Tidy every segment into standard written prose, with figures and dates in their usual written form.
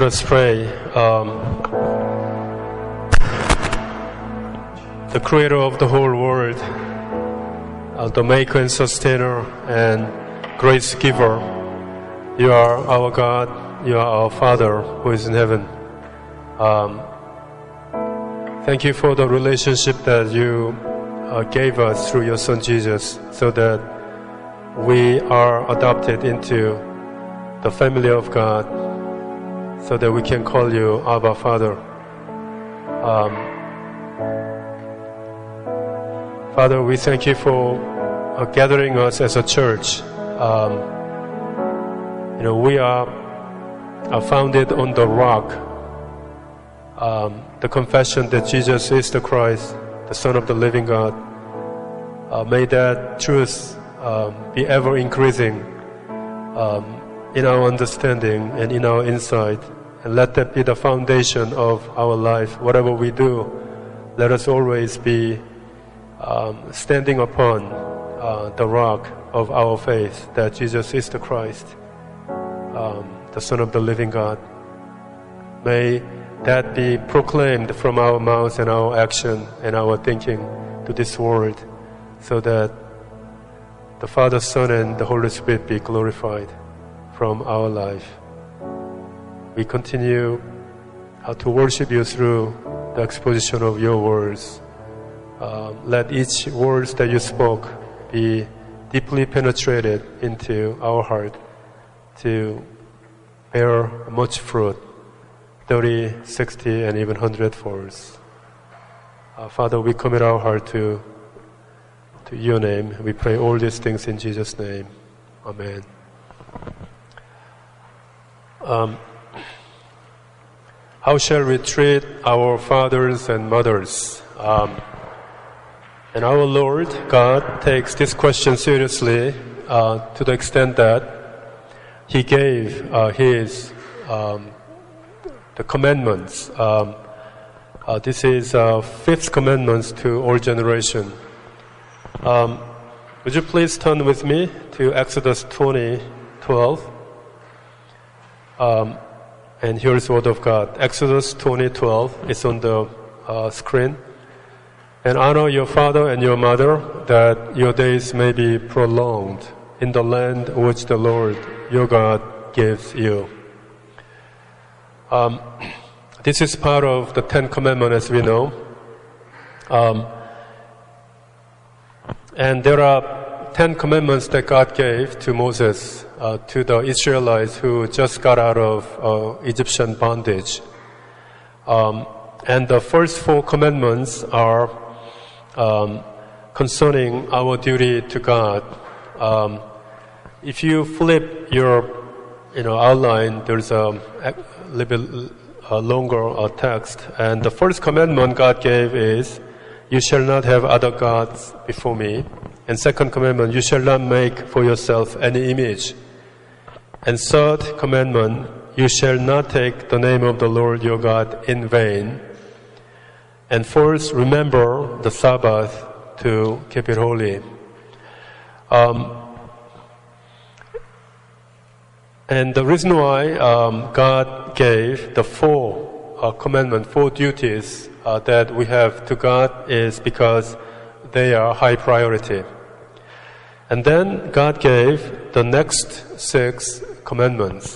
Let us pray. The creator of the whole world, the maker and sustainer and grace giver, you are our God, you are our Father who is in heaven. Thank you for the relationship that you gave us through your Son Jesus, so that we are adopted into the family of God, so that we can call you Abba, Father. Father, we thank you for gathering us as a church. We are founded on the rock, the confession that Jesus is the Christ, the Son of the living God. May that truth be ever increasing in our understanding and in our insight, and let that be the foundation of our life. Whatever we do, let us always be standing upon the rock of our faith, that Jesus is the Christ, the Son of the living God. May that be proclaimed from our mouths and our action and our thinking to this world, so that the Father, Son, and the Holy Spirit be glorified from our life. We continue to worship you through the exposition of your words. Let each word that you spoke be deeply penetrated into our heart to bear much fruit, 30, 60, and even 100-fold. Father, we commit our heart to your name. We pray all these things in Jesus' name. Amen. How shall we treat our fathers and mothers? And our Lord God takes this question seriously to the extent that He gave the commandments. This is fifth commandments to all generation. Would you please turn with me to Exodus 20:12? And here's the word of God. Exodus 20:12 is on the screen. And honor your father and your mother, that your days may be prolonged in the land which the Lord your God gives you. This is part of the Ten Commandments, as we know. And there are 10 commandments that God gave to Moses, to the Israelites who just got out of Egyptian bondage. And the first 4 commandments are concerning our duty to God. If you flip your outline, there's a little bit longer text. And the first commandment God gave is, you shall not have other gods before me. And second commandment, you shall not make for yourself any image. And third commandment, you shall not take the name of the Lord your God in vain. And fourth, remember the Sabbath to keep it holy. And the reason why God gave the 4 commandments, 4 duties that we have to God, is because they are high priority. And then God gave the next 6 commandments,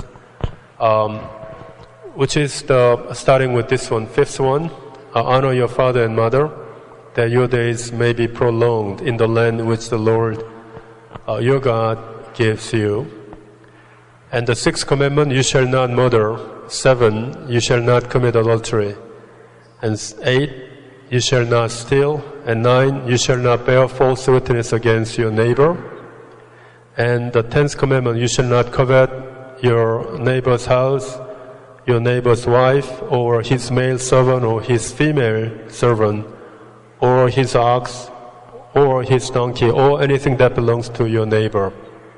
which is starting with this one, 5th one. Honor your father and mother, that your days may be prolonged in the land which the Lord your God gives you. And the 6th commandment, you shall not murder. 7, you shall not commit adultery. And 8, you shall not steal. And 9, you shall not bear false witness against your neighbor. And the 10th commandment, you shall not covet your neighbor's house, your neighbor's wife, or his male servant, or his female servant, or his ox, or his donkey, or anything that belongs to your neighbor.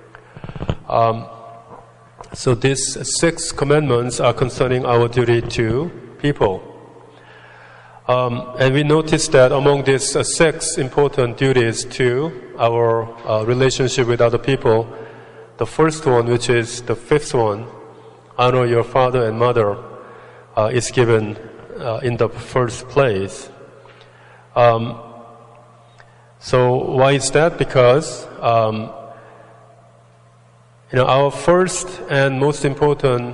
So these 6 commandments are concerning our duty to people. And we noticed that among these 6 important duties to our relationship with other people, the first one, which is the 5th one, honor your father and mother, is given in the first place. So why is that? Because our first and most important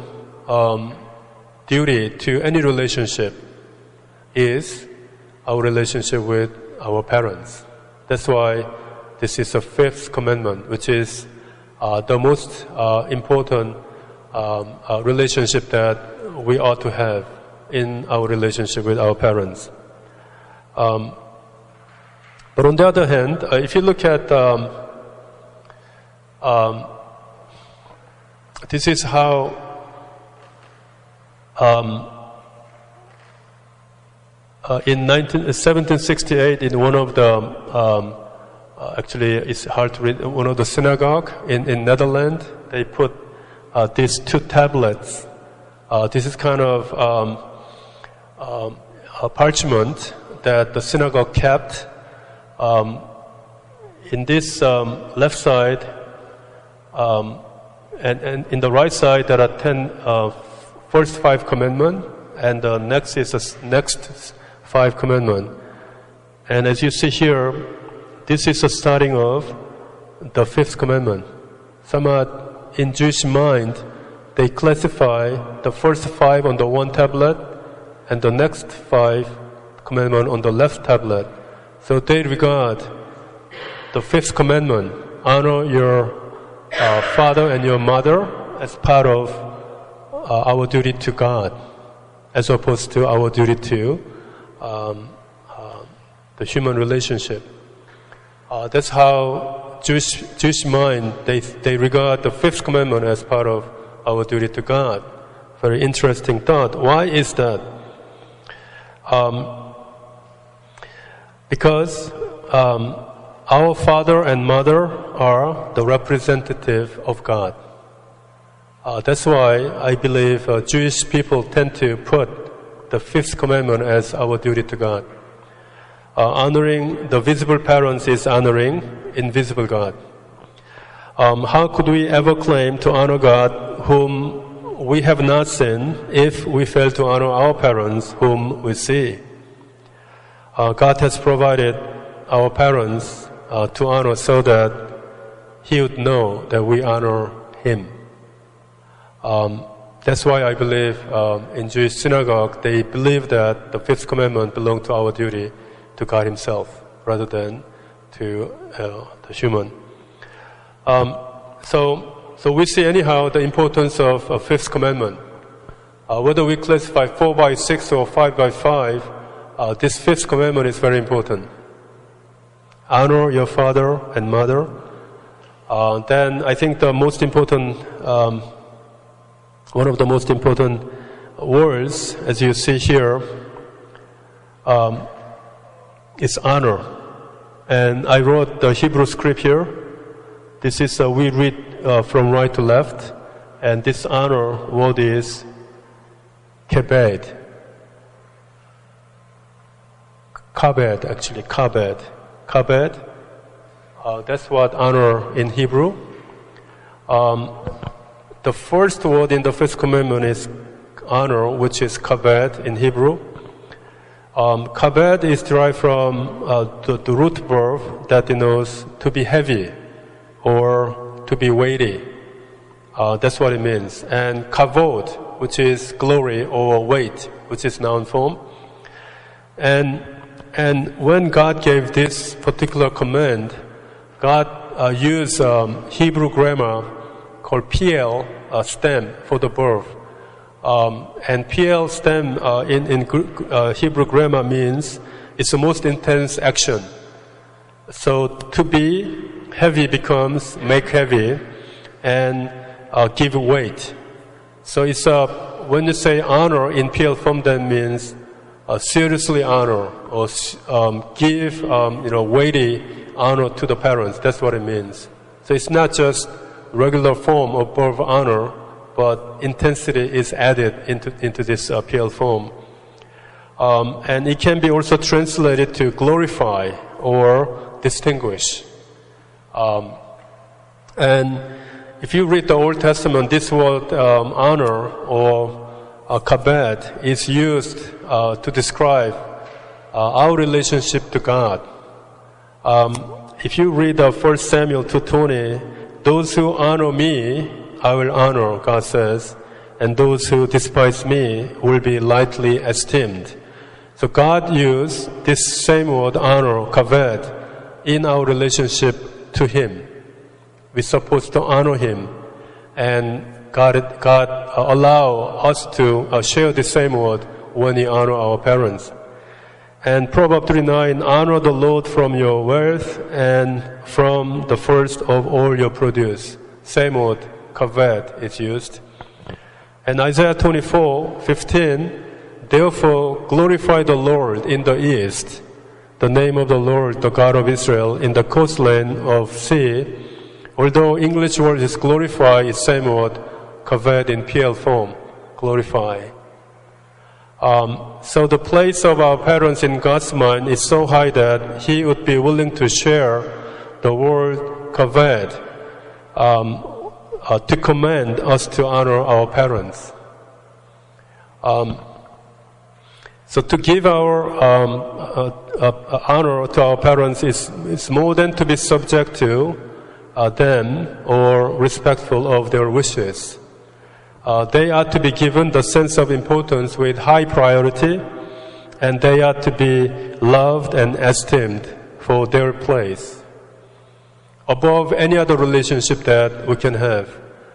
duty to any relationship is our relationship with our parents. That's why this is the fifth commandment, which is the most important relationship that we ought to have in our relationship with our parents. But on the other hand, if you look at this is how in 1768, in one of the actually it's hard to read, one of the synagogue in Netherlands, they put these two tablets. This is kind of a parchment that the synagogue kept. In this left side and in the right side, there are 10 first 5 commandments, and the next is the next 5 commandments. And as you see here, this is the starting of the 5th commandment. Somewhat in Jewish mind, they classify the first 5 on the one tablet and the next 5 commandments on the left tablet. So they regard the 5th commandment, honor your father and your mother, as part of our duty to God, as opposed to our duty to the human relationship. That's how Jewish mind, they regard the 5th commandment as part of our duty to God. Very interesting thought. Why is that? Because our father and mother are the representative of God. That's why I believe Jewish people tend to put the 5th commandment as our duty to God. Honoring the visible parents is honoring invisible God. How could we ever claim to honor God whom we have not seen if we fail to honor our parents whom we see? God has provided our parents to honor so that He would know that we honor Him. That's why I believe in Jewish synagogue, they believe that the 5th commandment belongs to our duty to God Himself rather than to the human. So we see anyhow the importance of a 5th commandment. Whether we classify 4 by 6 or 5 by 5, this 5th commandment is very important. Honor your father and mother. Then I think the most important, one of the most important words, as you see here, is honor. And I wrote the Hebrew script here. This is, we read from right to left. And this honor word is kebed. Kabed, actually, kabed. Kabed. That's what honor in Hebrew. The first word in the 5th commandment is honor, which is kabed in Hebrew. Kabed is derived from the root verb that denotes to be heavy or to be weighty. That's what it means. And kavod, which is glory or weight, which is noun form. And when God gave this particular command, God used Hebrew grammar called PL stem for the verb. And PL stem in Hebrew grammar means it's the most intense action. So to be heavy becomes make heavy and give weight. So it's when you say honor in PL form, that means seriously honor or give weighty honor to the parents. That's what it means. So it's not just regular form of verb honor, but intensity is added into this PL form. And it can be also translated to glorify or distinguish. And if you read the Old Testament, this word honor or kabed is used to describe our relationship to God. If you read 1 Samuel 2:20, those who honor me, I will honor, God says, and those who despise me will be lightly esteemed. So God used this same word, honor, kaved, in our relationship to Him. We're supposed to honor Him, and God allow us to share the same word when we honor our parents. And Proverbs 3:9, honor the Lord from your wealth and from the first of all your produce. Same word, kaved, is used. And Isaiah 24:15, therefore glorify the Lord in the east, the name of the Lord, the God of Israel, in the coastland of sea. Although English word is glorify, it's same word, kaved in PL form, glorify. So the place of our parents in God's mind is so high that He would be willing to share the word kaved to command us to honor our parents. So to give our honor to our parents is more than to be subject to them or respectful of their wishes. They are to be given the sense of importance with high priority, and they are to be loved and esteemed for their place above any other relationship that we can have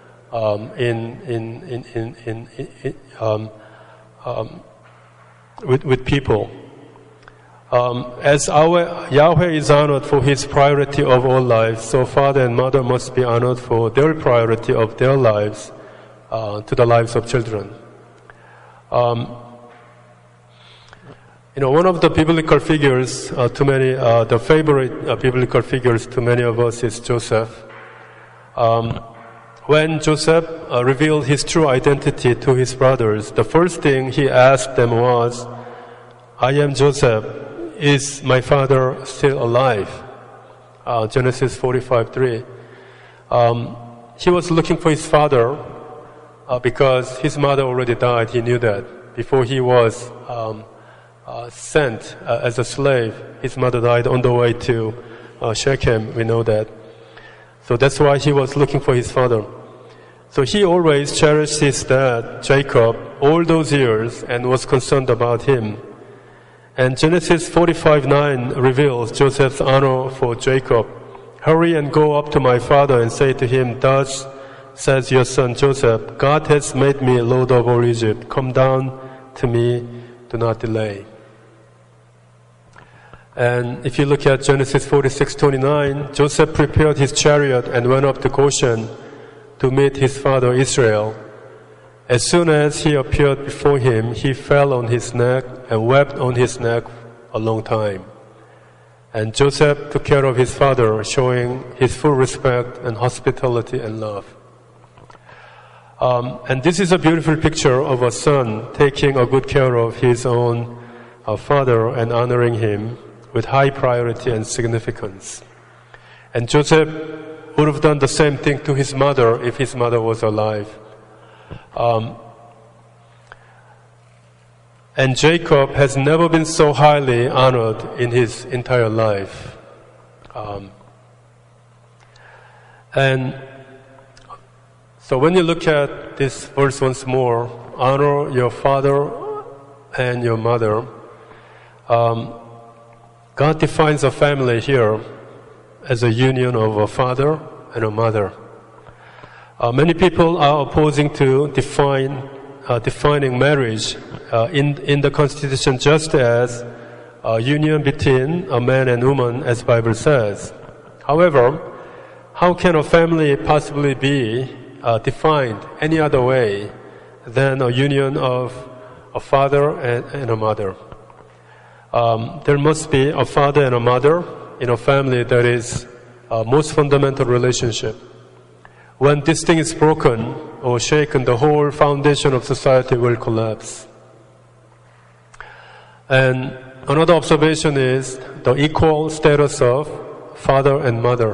with people. As our Yahweh is honored for His priority of all lives, so father and mother must be honored for their priority of their lives to the lives of children. One of the biblical figures to many, the favorite biblical figures to many of us is Joseph. When Joseph revealed his true identity to his brothers, the first thing he asked them was, I am Joseph. Is my father still alive? Genesis 45:3. He was looking for his father because his mother already died. He knew that. Before he was sent as a slave, his mother died on the way to Shechem. We know that. So that's why he was looking for his father. So he always cherished his dad, Jacob, all those years and was concerned about him. And Genesis 45:9 reveals Joseph's honor for Jacob. Hurry and go up to my father and say to him, thus says your son Joseph, God has made me Lord of all Egypt. Come down to me, do not delay. And if you look at Genesis 46:29, Joseph prepared his chariot and went up to Goshen to meet his father Israel. As soon as he appeared before him, he fell on his neck and wept on his neck a long time. And Joseph took care of his father, showing his full respect and hospitality and love. And this is a beautiful picture of a son taking a good care of his own father and honoring him with high priority and significance. And Joseph would have done the same thing to his mother if his mother was alive. And Jacob has never been so highly honored in his entire life. And so when you look at this verse once more, honor your father and your mother, God defines a family here as a union of a father and a mother. Many people are opposing to defining marriage in the Constitution just as a union between a man and woman, as Bible says. However, how can a family possibly be defined any other way than a union of a father and a mother? There must be a father and a mother in a family that is most fundamental relationship. When this thing is broken or shaken, the whole foundation of society will collapse. And another observation is the equal status of father and mother.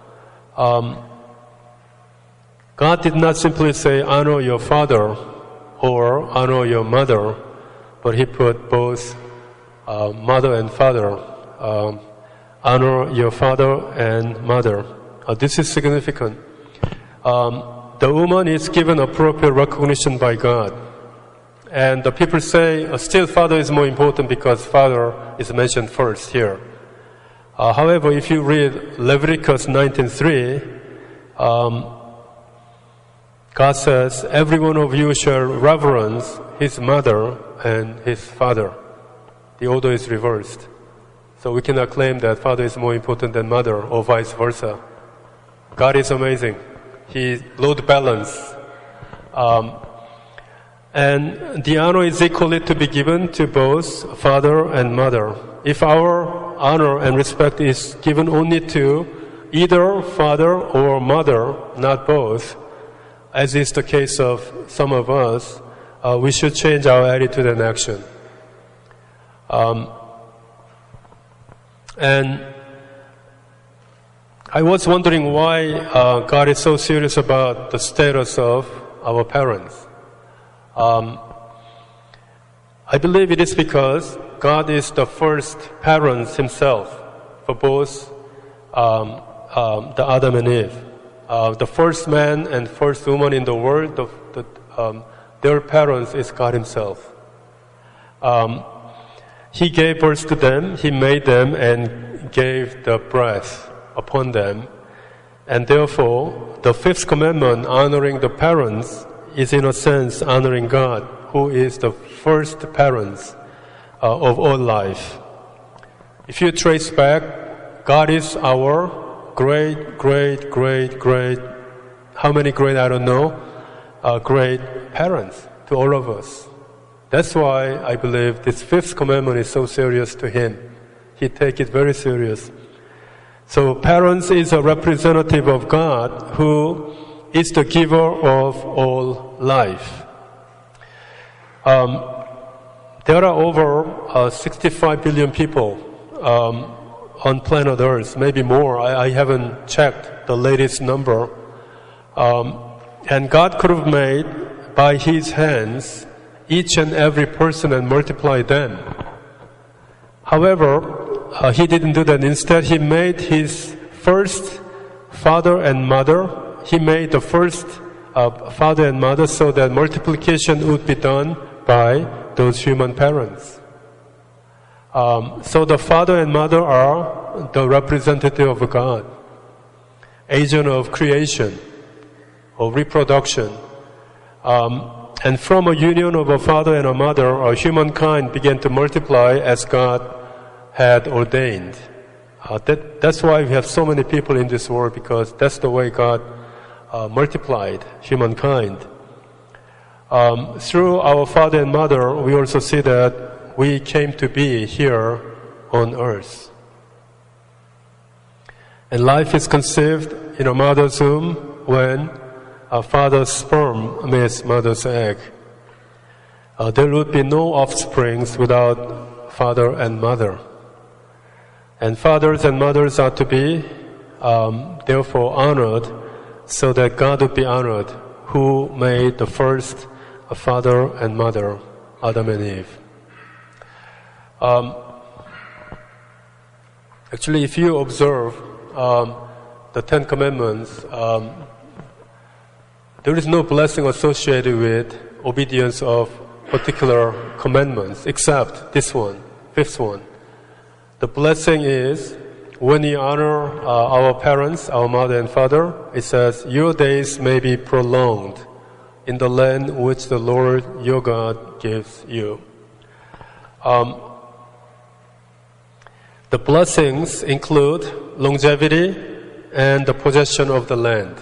God did not simply say, honor your father or honor your mother, but he put both mother and father. Honor your father and mother. This is significant. The woman is given appropriate recognition by God. And the people say, still father is more important because father is mentioned first here. However, if you read Leviticus 19:3, God says, every one of you shall reverence his mother and his father. The order is reversed. So we cannot claim that father is more important than mother or vice versa. God is amazing. He load balance. And the honor is equally to be given to both father and mother. If our honor and respect is given only to either father or mother, not both, as is the case of some of us, we should change our attitude and action. And I was wondering why God is so serious about the status of our parents. I believe it is because God is the first parent himself for both the Adam and Eve. The first man and first woman in the world, their parents is God himself. He gave birth to them, he made them and gave the breath upon them. And therefore, the fifth commandment, honoring the parents, is in a sense honoring God, who is the first parents of all life. If you trace back, God is our great, how many great, I don't know, great parents to all of us. That's why I believe this fifth commandment is so serious to him. He takes it very serious. So parents is a representative of God who is the giver of all life. There are over 65 billion people on planet Earth, maybe more. I haven't checked the latest number. And God could have made by His hands each and every person and multiply them. However, He didn't do that. Instead, He made His first father and mother. He made the first father and mother so that multiplication would be done by those human parents. So the father and mother are the representative of God, agent of creation, of reproduction. And from a union of a father and a mother, humankind began to multiply as God had ordained. That's why we have so many people in this world, because that's the way God multiplied humankind. Through our father and mother, we also see that we came to be here on earth. And life is conceived in a mother's womb when a father's sperm meets mother's egg. There would be no offsprings without father and mother. And fathers and mothers are to be therefore honored so that God would be honored, who made the first father and mother, Adam and Eve. Actually, if you observe the Ten Commandments, there is no blessing associated with obedience of particular commandments except this one, fifth one. The blessing is when you honor our parents, our mother and father, it says, your days may be prolonged in the land which the Lord your God gives you. The blessings include longevity and the possession of the land.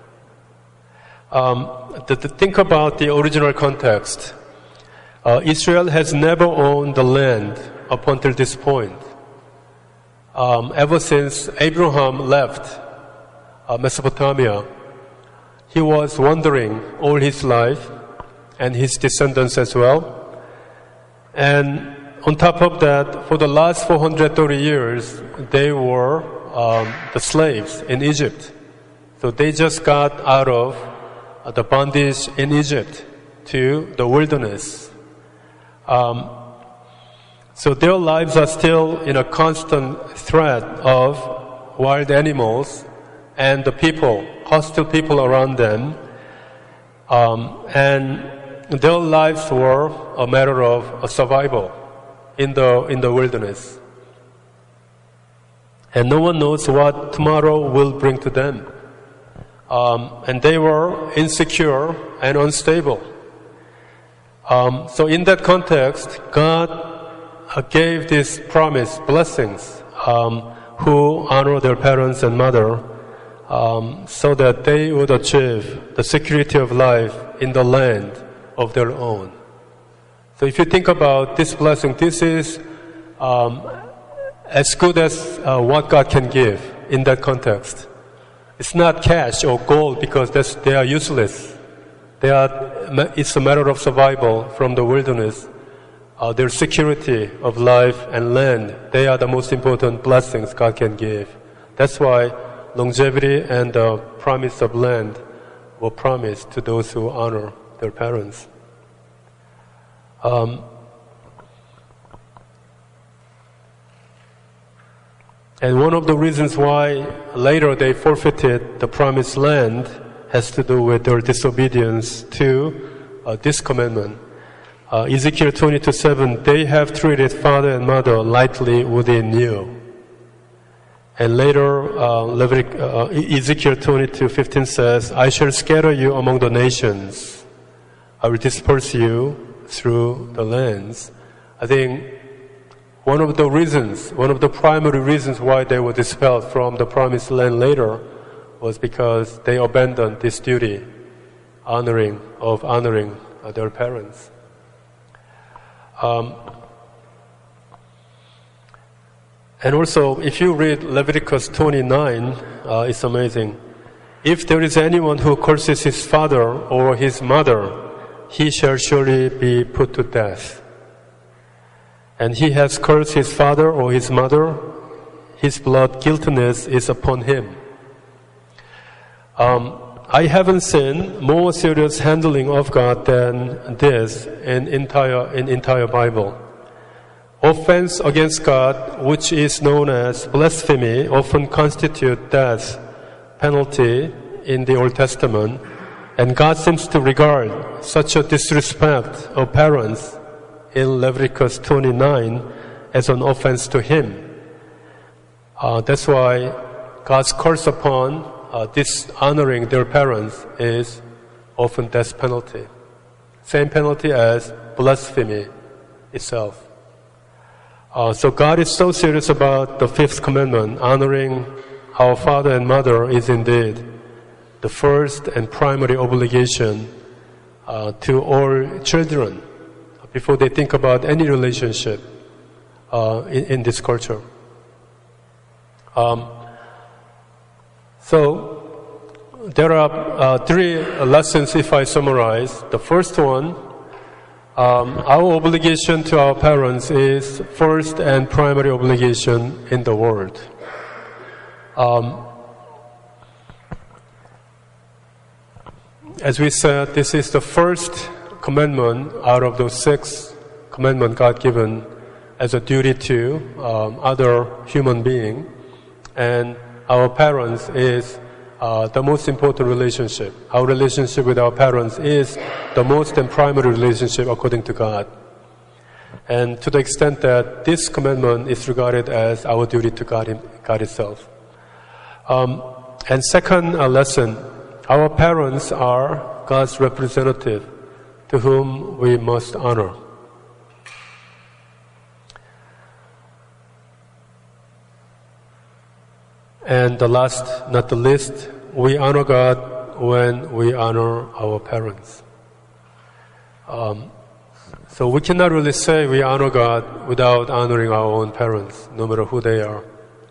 Think about the original context. Israel has never owned the land up until this point. Ever since Abraham left Mesopotamia, he was wandering all his life, and his descendants as well. And on top of that, for the last 430 years, they were the slaves in Egypt. So they just got out of the bondage in Egypt. to the wilderness. So their lives are still in a constant threat of wild animals and the people, hostile people around them. And their lives were a matter of survival in the wilderness. And no one knows what tomorrow will bring to them. And they were insecure and unstable. So in that context, God gave these promised blessings who honor their parents and mother so that they would achieve the security of life in the land of their own. So if you think about this blessing, this is as good as what God can give in that context. It's not cash or gold because they are useless. It's a matter of survival from the wilderness. Their security of life and land, they are the most important blessings God can give. That's why longevity and the promise of land were promised to those who honor their parents. And one of the reasons why later they forfeited the promised land has to do with their disobedience to this commandment. Ezekiel 22:7, they have treated father and mother lightly within you. And later, Ezekiel 22:15 says, I shall scatter you among the nations. I will disperse you through the lands. I think one of the primary reasons why they were expelled from the promised land later was because they abandoned this duty, honoring their parents. And also, if you read Leviticus 29, it's amazing. If there is anyone who curses his father or his mother, he shall surely be put to death. And he has cursed his father or his mother, his blood guiltiness is upon him. I haven't seen more serious handling of God than this in entire Bible. Offense against God, which is known as blasphemy, often constitute death penalty in the Old Testament, and God seems to regard such a disrespect of parents in Leviticus 29 as an offense to Him. That's why God's curse upon dishonoring their parents is often death penalty. Same penalty as blasphemy itself. So God is so serious about the fifth commandment. Honoring our father and mother is indeed the first and primary obligation to all children before they think about any relationship in this culture. So there are three lessons if I summarize. The first one, our obligation to our parents is first and primary obligation in the world. As we said, this is the first commandment out of those 6 commandments God given as a duty to other human being, and our parents is the most important relationship. Our relationship with our parents is the most and primary relationship according to God. And to the extent that this commandment is regarded as our duty to God itself. And second lesson, our parents are God's representative to whom we must honor. And the last, not the least, we honor God when we honor our parents. So we cannot really say we honor God without honoring our own parents, no matter who they are.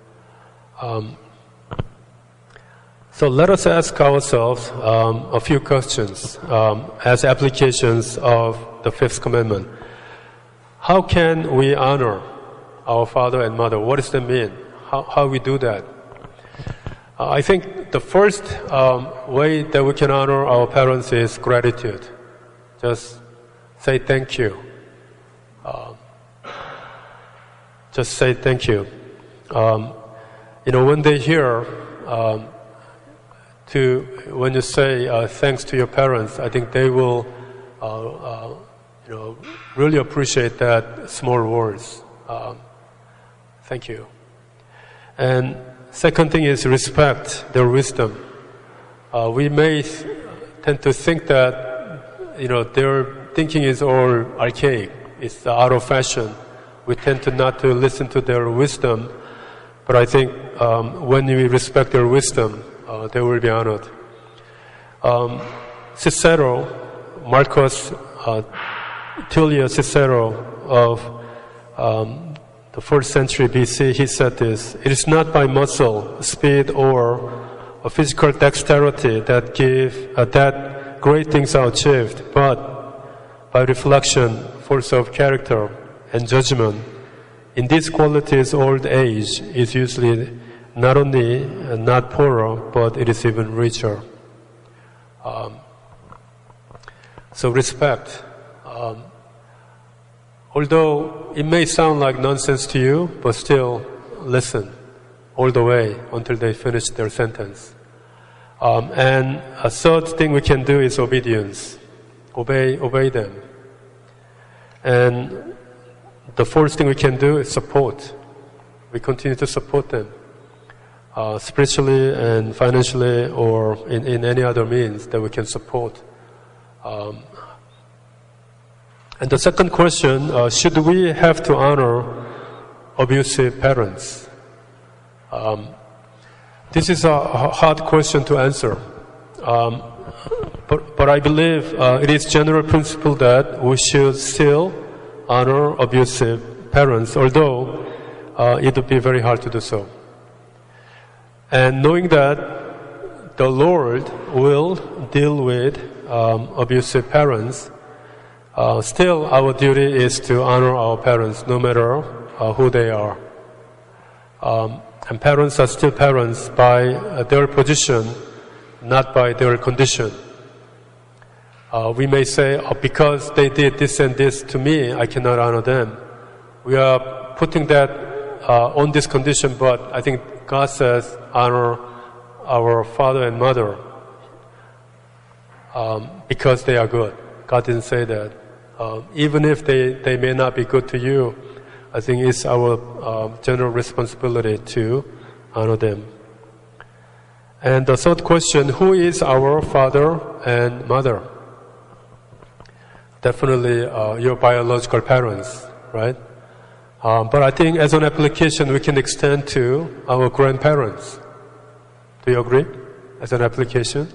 So let us ask ourselves a few questions as applications of the fifth commandment. How can we honor our father and mother? What does that mean? How we do that? I think the first way that we can honor our parents is gratitude. just say thank you. Just say thank you. When they hear when you say thanks to your parents, I think they will, really appreciate that small words. Thank you. And second thing is respect their wisdom. We may tend to think that, their thinking is all archaic. It's out of fashion. We tend to not to listen to their wisdom. But I think when we respect their wisdom, they will be honored. Cicero, Marcus Tullius Cicero of the 4th century BC, he said this: "It is not by muscle, speed, or a physical dexterity that great things are achieved, but by reflection, force of character, and judgment. In these qualities, old age is usually not only not poorer, but it is even richer." So respect. Although it may sound like nonsense to you, but still listen all the way until they finish their sentence. And a third thing we can do is obedience. Obey them. And the fourth thing we can do is support. We continue to support them, spiritually and financially, or in any other means that we can support. And the second question, should we have to honor abusive parents? This is a hard question to answer. But I believe it is general principle that we should still honor abusive parents, although it would be very hard to do so. And knowing that the Lord will deal with abusive parents, still our duty is to honor our parents no matter who they are. And parents are still parents by their position, not by their condition. We may say, because they did this and this to me, I cannot honor them. We are putting that on this condition, but I think God says honor our father and mother because they are good. God didn't say that. Even if they may not be good to you, I think it's our general responsibility to honor them. And the third question, who is our father and mother? Definitely your biological parents, right? But I think as an application we can extend to our grandparents. Do you agree? As an application?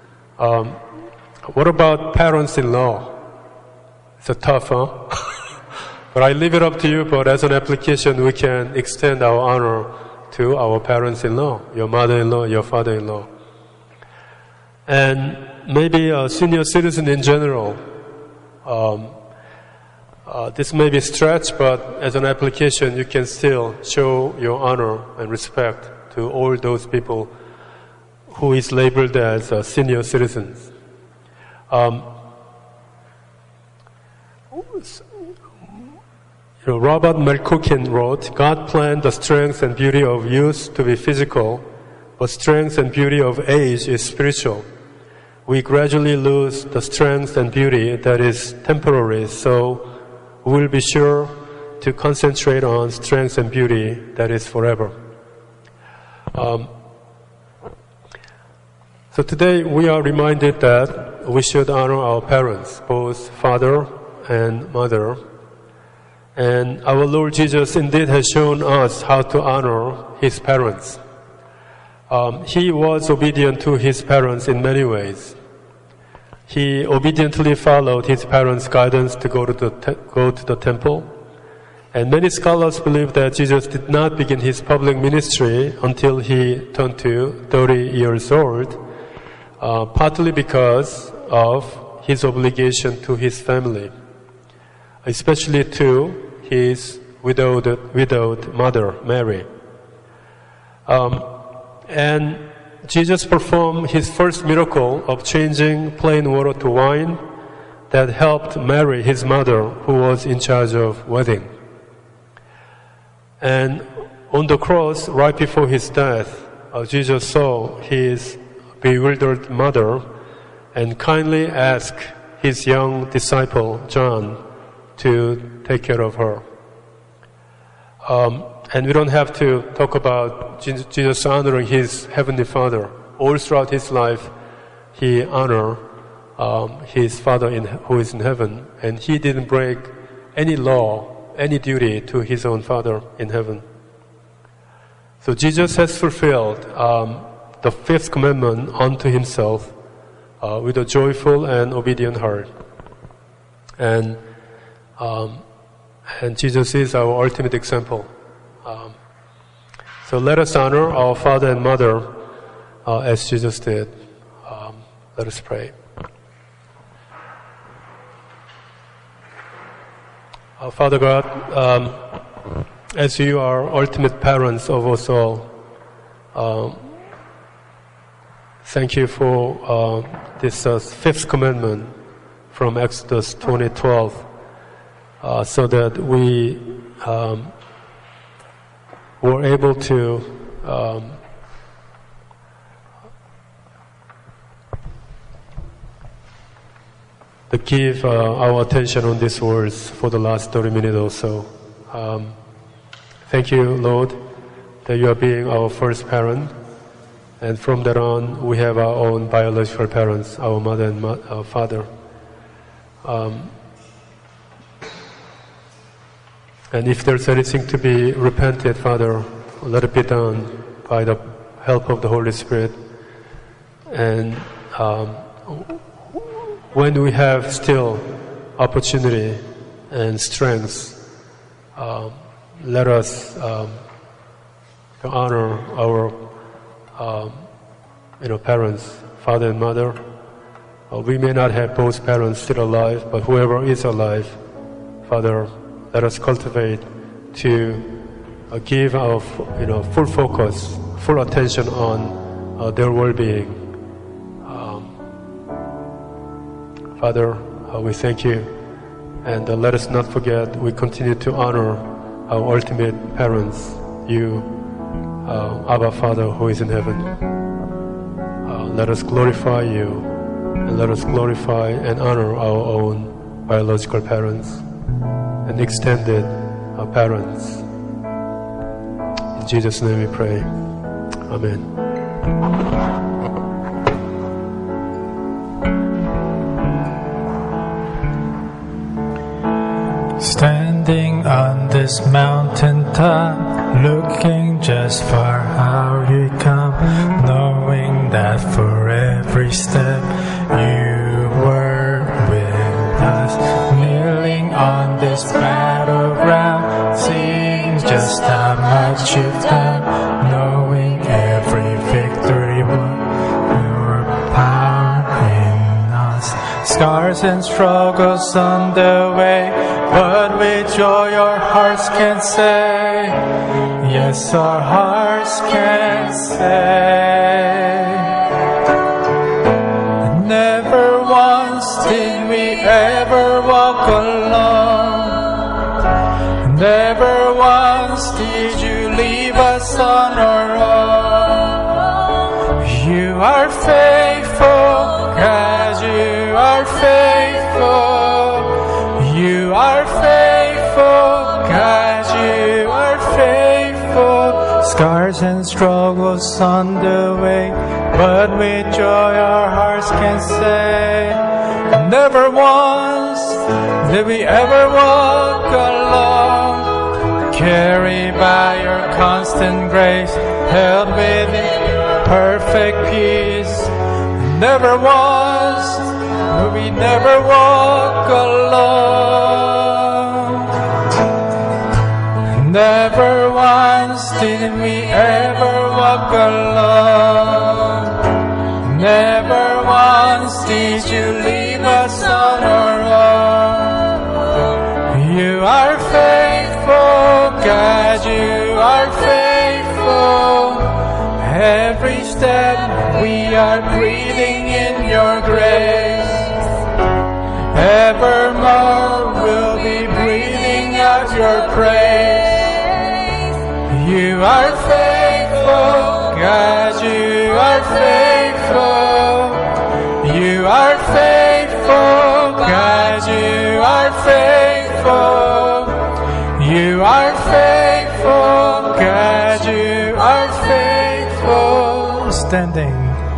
What about parents-in-law? It's a tough, huh? But I leave it up to you, but as an application we can extend our honor to our parents-in-law, your mother-in-law, your father-in-law. And maybe a senior citizen in general. This may be a stretch, but as an application you can still show your honor and respect to all those people who is labeled as senior citizens. Robert McCracken wrote, God planned the strength and beauty of youth to be physical, but strength and beauty of age is spiritual. We gradually lose the strength and beauty that is temporary, so we'll be sure to concentrate on strength and beauty that is forever. So today we are reminded that we should honor our parents, both father and mother. And our Lord Jesus indeed has shown us how to honor His parents. He was obedient to His parents in many ways. He obediently followed His parents' guidance to go to the temple. And many scholars believe that Jesus did not begin His public ministry until He turned to 30 years old, partly because of His obligation to His family, especially to His widowed mother, Mary. And Jesus performed His first miracle of changing plain water to wine that helped Mary, his mother, who was in charge of wedding. And on the cross, right before his death, Jesus saw his bewildered mother and kindly asked his young disciple, John, to take care of her. And we don't have to talk about Jesus honoring his heavenly Father. All throughout his life, he honored his Father who is in heaven, and he didn't break any law, any duty to his own Father in heaven. So Jesus has fulfilled the fifth commandment unto himself with a joyful and obedient heart. And Jesus is our ultimate example. So let us honor our father and mother as Jesus did. Let us pray. Father God, as you are ultimate parents of us all, thank you for this fifth commandment from Exodus 20:12, so that we were able to give our attention on these words for the last 30 minutes or so. Thank you, Lord, that you are being our first parent, and from that on we have our own biological parents, our mother and our father. And if there's anything to be repented, Father, let it be done by the help of the Holy Spirit. And when we have still opportunity and strength, let us honor our parents, father and mother. We may not have both parents still alive, but whoever is alive, Father, let us cultivate to give our full focus, full attention on their well-being. Father, we thank you, and let us not forget we continue to honor our ultimate parents, you, Abba Father who is in heaven. Let us glorify you, and let us glorify and honor our own biological parents and extended parents. In Jesus' name we pray. Amen. Standing on this mountain top, looking just for how you come, knowing that for every step you were with us, kneeling on this battleground, seeing just how much you've done, knowing every victory won, your power in us, scars and struggles on the way, but with joy our hearts can say, yes, our hearts can say. Never once did we ever walk alone. Never once did you leave us on our own. You are faithful, God, you are faithful. You are faithful, God, you are faithful. Scars and struggles on the way, but with joy our hearts can say, never once did we ever walk alone. Carried by your constant grace, held within perfect peace. Never once we never walk alone. Never once did we ever walk alone. Never once did you leave us on our own. You are faithful, God, you are faithful. Every step we are breathing in your grace. evermore will be breathing out your praise. You are faithful, God, you are faithful. You are faithful, God, you are faithful. You are faithful, God, you are faithful. Standing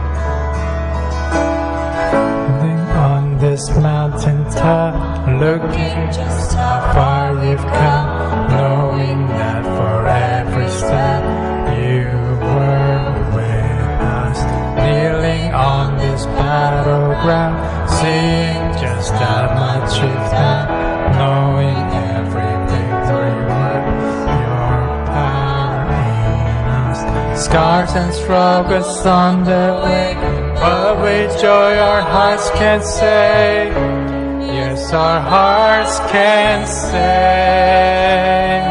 on this mountain top, looking just how far you've come, knowing that for every step you were with us, kneeling on this battleground, seeing just how much you've done, knowing every victory word, your power in us. Scars and struggles on the way, but with joy our hearts can say, yes, our hearts can say.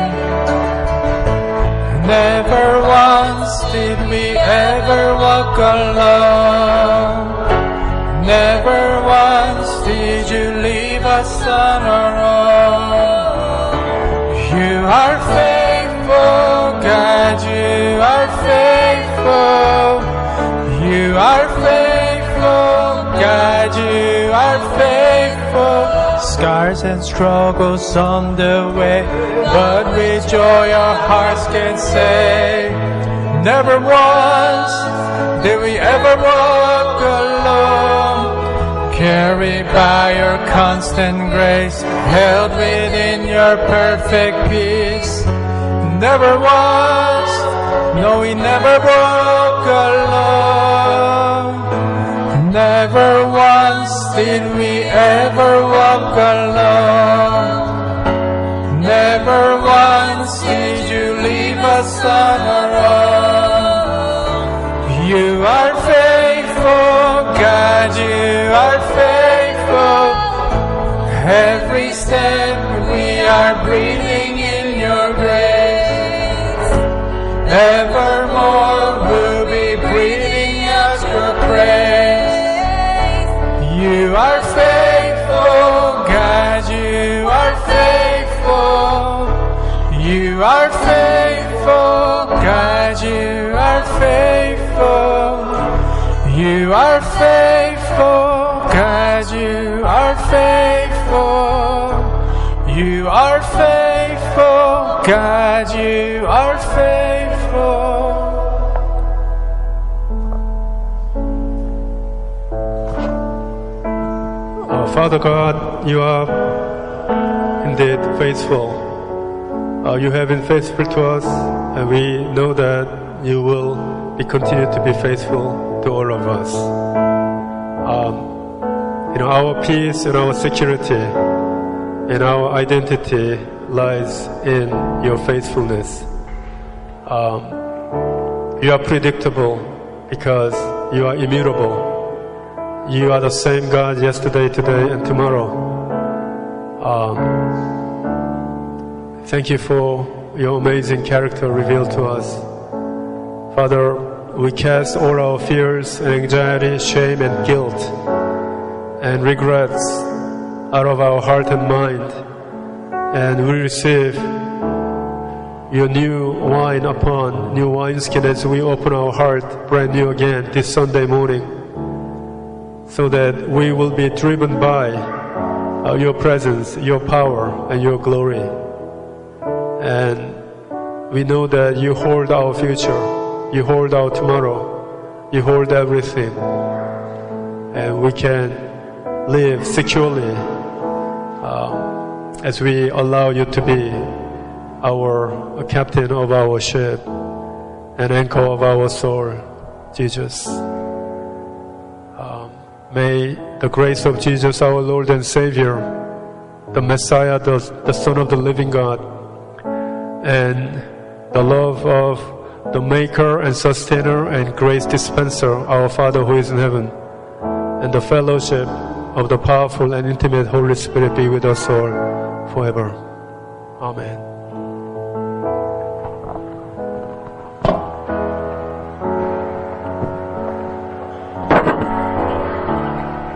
Never once did we ever walk alone. Never once did you leave us on our own. You are faithful, God, you are faithful. You are faithful, God, you are faithful. Scars and struggles on the way, but with joy our hearts can say, never once did we ever walk alone. Carried by your constant grace, held within your perfect peace. Never once, no, we never walk alone. Never once did we ever walk alone. Never once did you leave us on our own. You are faithful, God, you are faithful. Every step we are breathing in your grace. Evermore we'll be breathing out your praise. You are faithful, God, you are faithful. You are faithful, God, you are faithful. You are faithful, God, you are faithful. You are faithful, God, you are faithful. Father God, you are indeed faithful. You have been faithful to us, and we know that you will continue to be faithful to all of us. Our peace and our security and our identity lies in your faithfulness. You are predictable because you are immutable. You are the same God yesterday, today, and tomorrow. Thank you for your amazing character revealed to us. Father, we cast all our fears and anxiety, shame and guilt and regrets out of our heart and mind, and we receive your new wine upon new wineskin as we open our heart brand new again this Sunday morning, so that we will be driven by your presence, your power, and your glory. And we know that you hold our future, you hold our tomorrow, you hold everything, and we can live securely as we allow you to be our captain of our ship and anchor of our soul, Jesus. May the grace of Jesus, our Lord and Savior, the Messiah, the Son of the living God, and the love of the Maker and Sustainer and grace dispenser, our Father who is in heaven, and the fellowship of the powerful and intimate Holy Spirit be with us all forever. Amen.